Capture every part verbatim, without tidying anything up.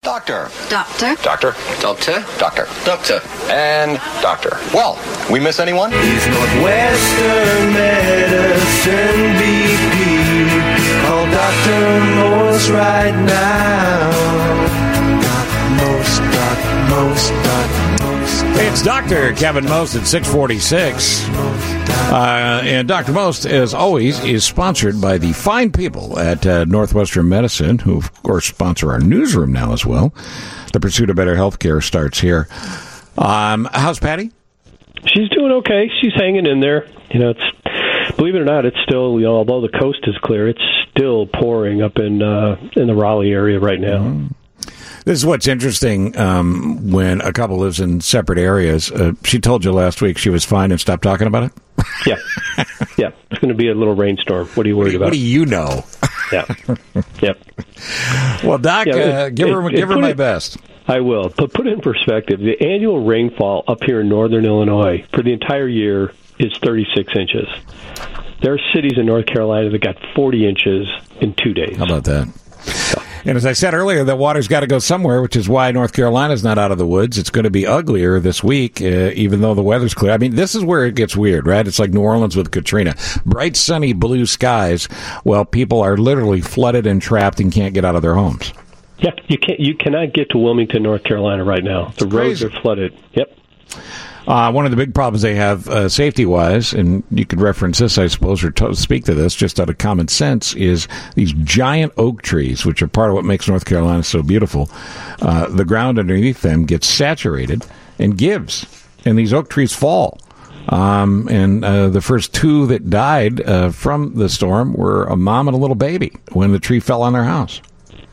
Doctor. Doctor. Doctor. Doctor. Doctor. Doctor. And doctor. Well, we miss anyone? He's Northwestern Medicine V P. Call Doctor Morse right now. Doc Morse, Doc Morse, Doc Morse. It's Doctor Kevin Most at six forty-six. Uh, and Doctor Most, as always, is sponsored by the fine people at uh, Northwestern Medicine, who, of course, sponsor our newsroom now as well. The pursuit of better health care starts here. Um, how's Patty? She's doing okay. She's hanging in there. You know, it's believe it or not, it's still, you know, although the coast is clear, it's still pouring up in uh, in the Raleigh area right now. Mm. This is what's interesting um, when a couple lives in separate areas. Uh, she told you last week she was fine and stopped talking about it? Yeah. Yeah. It's going to be a little rainstorm. What are you worried what, about? What do you know? Yeah. Yep. Well, Doc, yeah, uh, it, give it, her, it, give her my it, best. I will. But put it in perspective. The annual rainfall up here in northern Illinois for the entire year is thirty-six inches. There are cities in North Carolina that got forty inches in two days. How about that? And as I said earlier, that water's got to go somewhere, which is why North Carolina's not out of the woods. It's going to be uglier this week, uh, even though the weather's clear. I mean, this is where it gets weird, right? It's like New Orleans with Katrina. Bright, sunny, blue skies. Well, people are literally flooded and trapped and can't get out of their homes. Yeah, you can't. You cannot get to Wilmington, North Carolina right now. The roads are flooded. Yep. Uh, one of the big problems they have uh, safety-wise, and you could reference this, I suppose, or to speak to this just out of common sense, is these giant oak trees, which are part of what makes North Carolina so beautiful. Uh, the ground underneath them gets saturated and gives, and these oak trees fall. Um, and uh, the first two that died uh, from the storm were a mom and a little baby when the tree fell on their house.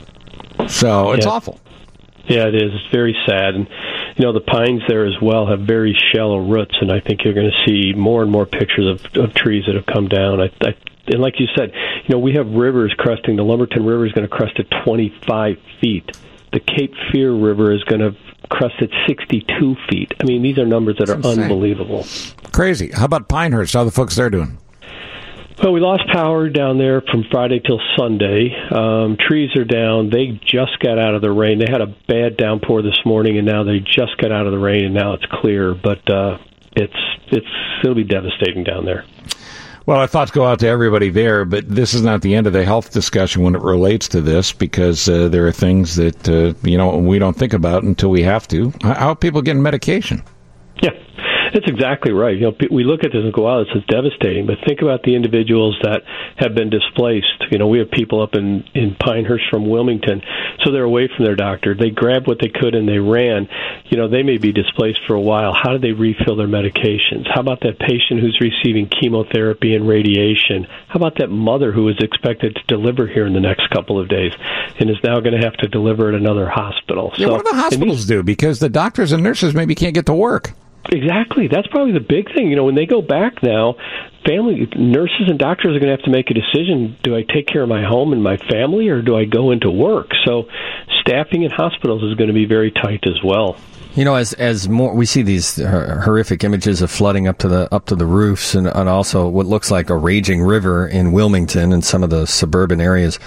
So it's yeah. awful. Yeah, it is. It's very sad. And, you know, the pines there as well have very shallow roots, and I think you're going to see more and more pictures of, of trees that have come down. I, I, and like you said, you know, we have rivers cresting. The Lumberton River is going to crest at twenty-five feet. The Cape Fear River is going to crest at sixty-two feet. I mean, these are numbers that That's are insane. Unbelievable. Crazy. How about Pinehurst? How are the folks there doing? Well, we lost power down there from Friday till Sunday. Um, trees are down. They just got out of the rain. They had a bad downpour this morning, and now they just got out of the rain, and now it's clear. But uh, it's it's it'll be devastating down there. Well, our thoughts go out to everybody there, but this is not the end of the health discussion when it relates to this, because uh, there are things that uh, you know we don't think about until we have to. How are people getting medication? Yeah. That's exactly right. You know, we look at this and go, wow, this is devastating. But think about the individuals that have been displaced. You know, we have people up in, in Pinehurst from Wilmington, so they're away from their doctor. They grabbed what they could and they ran. You know, they may be displaced for a while. How do they refill their medications? How about that patient who's receiving chemotherapy and radiation? How about that mother who is expected to deliver here in the next couple of days and is now going to have to deliver at another hospital? Yeah, so, what do the hospitals these, do? Because the doctors and nurses maybe can't get to work. Exactly. That's probably the big thing. You know, when they go back now, family nurses and doctors are going to have to make a decision. Do I take care of my home and my family, or do I go into work? So staffing in hospitals is going to be very tight as well. You know, as as more we see these horrific images of flooding up to the up to the roofs, and, and also what looks like a raging river in Wilmington and some of the suburban areas.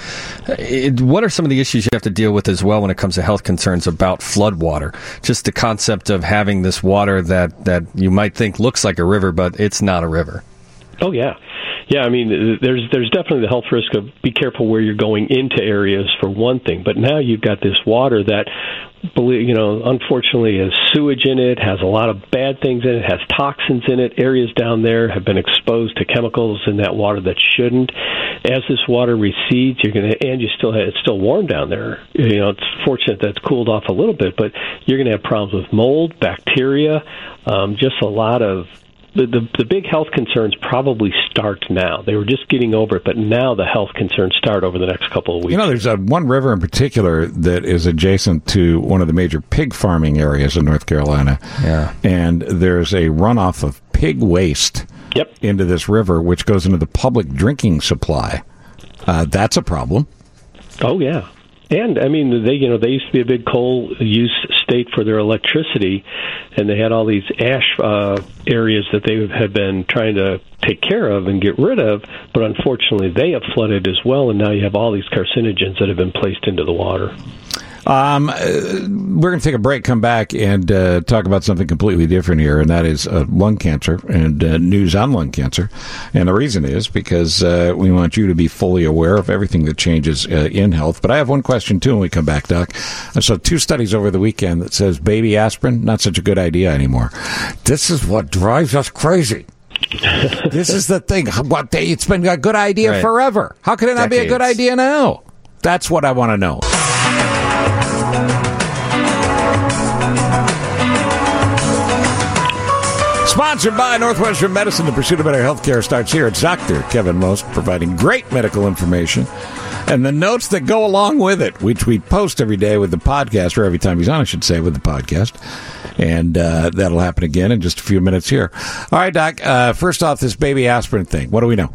It, what are some of the issues you have to deal with as well when it comes to health concerns about flood water? Just the concept of having this water that, that you might think looks like a river, but it's not a river. Oh yeah. Yeah, I mean, there's there's definitely the health risk of be careful where you're going into areas for one thing, but now you've got this water that, you know, unfortunately has sewage in it, has a lot of bad things in it, has toxins in it. Areas down there have been exposed to chemicals in that water that shouldn't. As this water recedes, you're going to, and you still have, it's still warm down there. You know, it's fortunate that it's cooled off a little bit, but you're going to have problems with mold, bacteria, um, just a lot of. The, the the big health concerns probably start now. They were just getting over it, but now the health concerns start over the next couple of weeks. You know, there's a, one river in particular that is adjacent to one of the major pig farming areas in North Carolina. Yeah. And there's a runoff of pig waste yep. into this river, which goes into the public drinking supply. Uh, that's a problem. Oh, yeah. And, I mean, they you know they used to be a big coal use state for their electricity, and they had all these ash uh, areas that they had been trying to take care of and get rid of, but unfortunately they have flooded as well, and now you have all these carcinogens that have been placed into the water. Um, uh, we're going to take a break, come back, and uh, talk about something completely different here, and that is uh, lung cancer and uh, news on lung cancer. And the reason is because uh, we want you to be fully aware of everything that changes uh, in health. But I have one question, too, when we come back, Doc. I saw two studies over the weekend that says baby aspirin, not such a good idea anymore. This is what drives us crazy. This is the thing. What they, it's been a good idea right. forever. How can it not Decades. be a good idea now? That's what I want to know. Sponsored by Northwestern Medicine. The pursuit of better health care starts here. It's Doctor Kevin Most providing great medical information and the notes that go along with it, which we post every day with the podcast, or every time he's on, I should say, with the podcast. And uh, that'll happen again in just a few minutes here. All right, Doc, uh, first off, this baby aspirin thing. What do we know?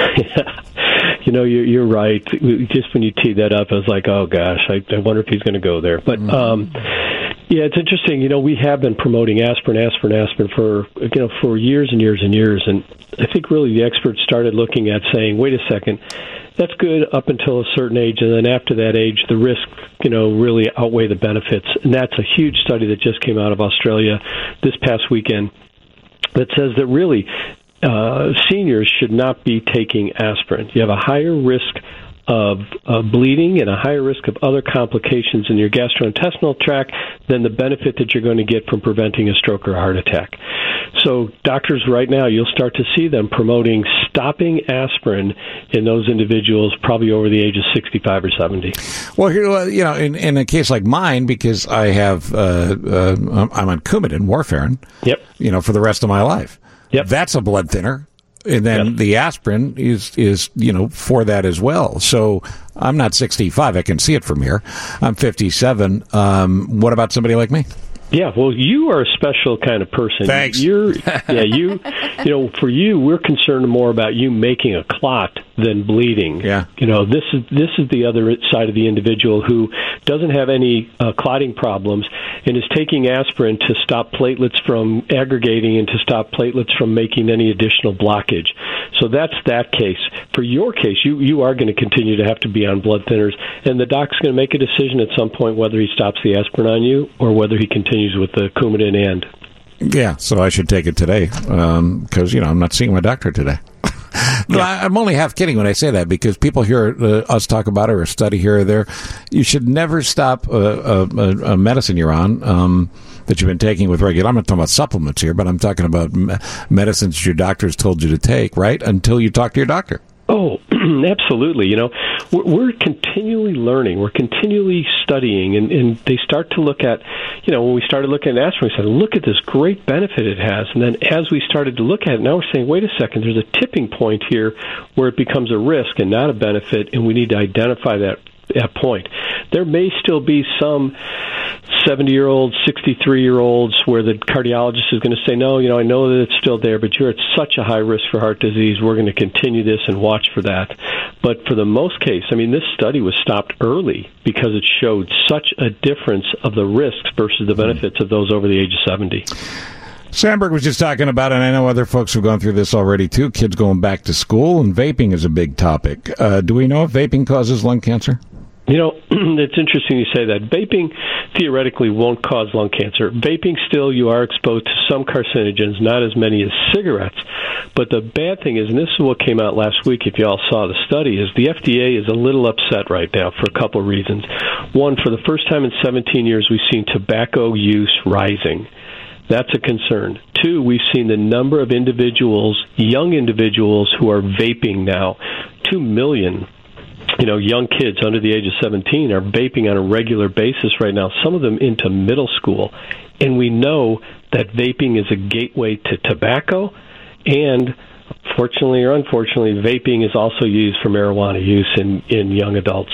You know, you're, you're right. Just when you teed that up, I was like, oh, gosh, I, I wonder if he's going to go there. But, um, yeah, it's interesting. You know, we have been promoting aspirin, aspirin, aspirin for, you know, for years and years and years. And I think really the experts started looking at saying, wait a second, that's good up until a certain age. And then after that age, the risks, you know, really outweigh the benefits. And that's a huge study that just came out of Australia this past weekend that says that really uh, seniors should not be taking aspirin. You have a higher risk of uh, bleeding and a higher risk of other complications in your gastrointestinal tract than the benefit that you're going to get from preventing a stroke or a heart attack. So doctors right now, you'll start to see them promoting stopping aspirin in those individuals probably over the age of sixty-five or seventy. Well, here, you know, in, in a case like mine, because I have, uh, uh, I'm on Coumadin, warfarin, yep. you know, for the rest of my life. Yep. That's a blood thinner. And then yep. the aspirin is, is, you know, for that as well. So I'm not sixty-five. I can see it from here. I'm fifty-seven. Um, what about somebody like me? Yeah, well, you are a special kind of person. Thanks. You're, yeah, you, you know, for you, we're concerned more about you making a clot than bleeding. Yeah. You know, this is this is the other side of the individual who doesn't have any uh, clotting problems and is taking aspirin to stop platelets from aggregating and to stop platelets from making any additional blockage. So that's that case. For your case, you, you are going to continue to have to be on blood thinners, and the doc's going to make a decision at some point whether he stops the aspirin on you or whether he continues with the Coumadin and. Yeah, so I should take it today because, um, you know, I'm not seeing my doctor today. No, Yeah. I, I'm only half kidding when I say that because people hear uh, us talk about it or a study here or there. You should never stop a, a, a medicine you're on um, that you've been taking with regular. I'm not talking about supplements here, but I'm talking about me- medicines your doctor's told you to take, right, until you talk to your doctor. Oh, absolutely. You know, we're, we're continually learning. We're continually studying, and, and they start to look at, you know, when we started looking at aspirin, we said, look at this great benefit it has. And then as we started to look at it, now we're saying, wait a second, there's a tipping point here where it becomes a risk and not a benefit, and we need to identify that, that point. There may still be some seventy-year-olds, sixty-three-year-olds where the cardiologist is going to say, no, you know, I know that it's still there, but you're at such a high risk for heart disease. We're going to continue this and watch for that. But for the most case, I mean, this study was stopped early because it showed such a difference of the risks versus the benefits of those over the age of seventy. Sandberg was just talking about it, and I know other folks have gone through this already, too. Kids going back to school, and vaping is a big topic. Uh, do we know if vaping causes lung cancer? You know, it's interesting you say that. Vaping theoretically won't cause lung cancer. Vaping still, you are exposed to some carcinogens, not as many as cigarettes. But the bad thing is, and this is what came out last week, if you all saw the study, is the F D A is a little upset right now for a couple of reasons. One, for the first time in seventeen years, we've seen tobacco use rising. That's a concern. Two, we've seen the number of individuals, young individuals, who are vaping now. Two million. You know, young kids under the age of seventeen are vaping on a regular basis right now, some of them into middle school. And we know that vaping is a gateway to tobacco, and fortunately or unfortunately, vaping is also used for marijuana use in, in young adults.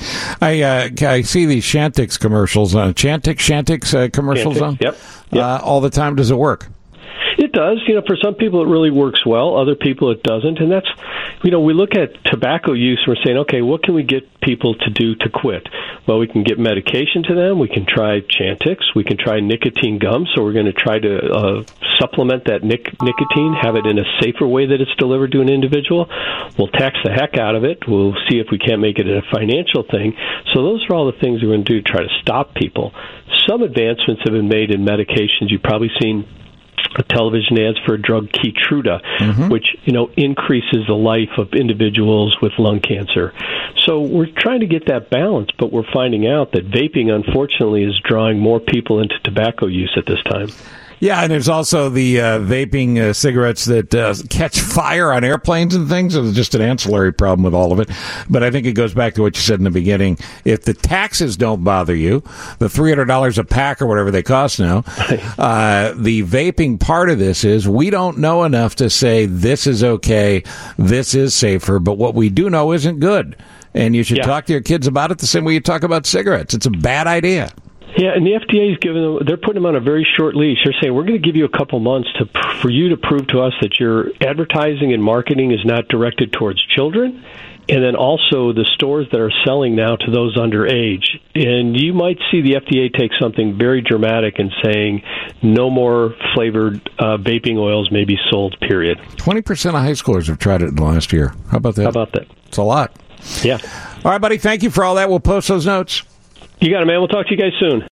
I uh, I see these Chantix commercials, uh, Chantix, Chantix uh, commercials Chantix, on yep, yep. Uh, all the time. Does it work? It does. You know, for some people it really works well. Other people it doesn't. And that's, you know, we look at tobacco use and we're saying, okay, what can we get people to do to quit? Well, we can get medication to them. We can try Chantix. We can try nicotine gum. So we're going to try to uh, supplement that nic- nicotine, have it in a safer way that it's delivered to an individual. We'll tax the heck out of it. We'll see if we can't make it a financial thing. So those are all the things we're going to do to try to stop people. Some advancements have been made in medications. You've probably seen television ads for a drug Keytruda, mm-hmm. which, you know, increases the life of individuals with lung cancer. So we're trying to get that balance, but we're finding out that vaping, unfortunately, is drawing more people into tobacco use at this time. Yeah, and there's also the uh, vaping uh, cigarettes that uh, catch fire on airplanes and things. It's just an ancillary problem with all of it. But I think it goes back to what you said in the beginning. If the taxes don't bother you, the three hundred dollars a pack or whatever they cost now, uh, the vaping part of this is we don't know enough to say this is okay, this is safer, but what we do know isn't good. And you should yeah. talk to your kids about it the same way you talk about cigarettes. It's a bad idea. Yeah, and the F D A is giving them, they're putting them on a very short leash. They're saying, we're going to give you a couple months to for you to prove to us that your advertising and marketing is not directed towards children, and then also the stores that are selling now to those underage. And you might see the F D A take something very dramatic and saying no more flavored uh, vaping oils may be sold, period. twenty percent of high schoolers have tried it in the last year. How about that? How about that? It's a lot. Yeah. All right, buddy, thank you for all that. We'll post those notes. You got it, man. We'll talk to you guys soon.